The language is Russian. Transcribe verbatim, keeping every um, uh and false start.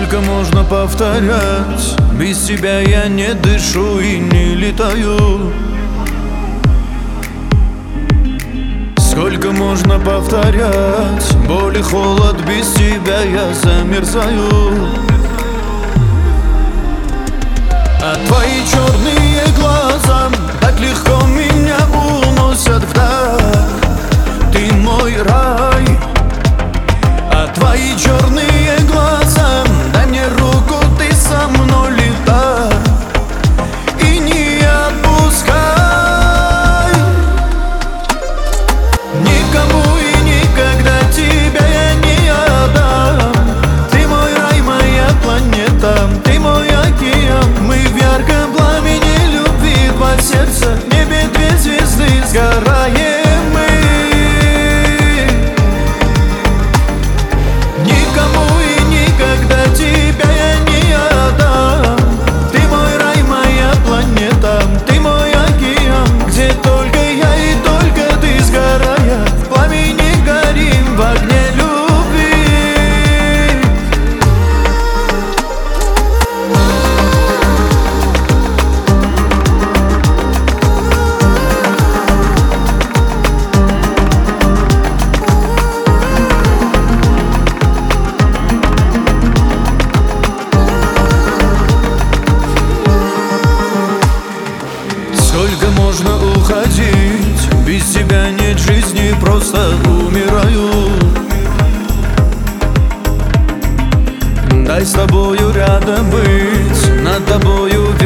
Сколько можно повторять? Без тебя я не дышу и не летаю. Сколько можно повторять? Боль и холод, без тебя я замерзаю. А твои черные глаза так легко меня уносят вдаль. Ты мой рай. А твои черные глаза, дай мне руку, ты со мной летай и не отпускай. Никому и никогда тебя я не отдам. Ты мой рай, моя планета, ты мой океан. Мы в ярком пламени любви, два сердца, в небе две звезды, сгораем мы. Никому и никогда тебя я не отдам. Ты мой рай, моя планета, ты мой океан. Где только я и только ты, сгорая в пламени, горим в огне любви. Сколько можно уходить? Без тебя нет жизни, просто умираю. Дай с тобою рядом быть, над тобою